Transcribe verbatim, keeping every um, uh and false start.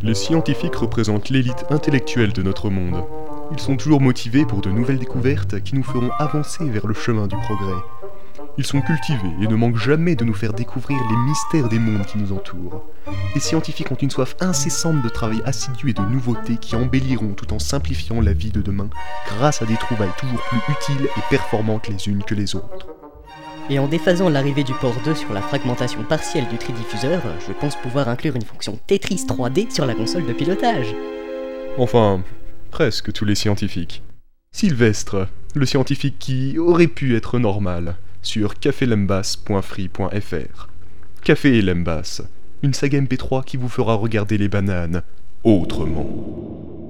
Les scientifiques représentent l'élite intellectuelle de notre monde. Ils sont toujours motivés pour de nouvelles découvertes qui nous feront avancer vers le chemin du progrès. Ils sont cultivés et ne manquent jamais de nous faire découvrir les mystères des mondes qui nous entourent. Les scientifiques ont une soif incessante de travail assidu et de nouveautés qui embelliront tout en simplifiant la vie de demain grâce à des trouvailles toujours plus utiles et performantes les unes que les autres. Et en déphasant l'arrivée du port deux sur la fragmentation partielle du tridiffuseur, je pense pouvoir inclure une fonction Tetris trois D sur la console de pilotage. Enfin, presque tous les scientifiques. Sylvestre, le scientifique qui aurait pu être normal, sur café lembas point free point f r. Café et Lembas, une saga M P trois qui vous fera regarder les bananes autrement.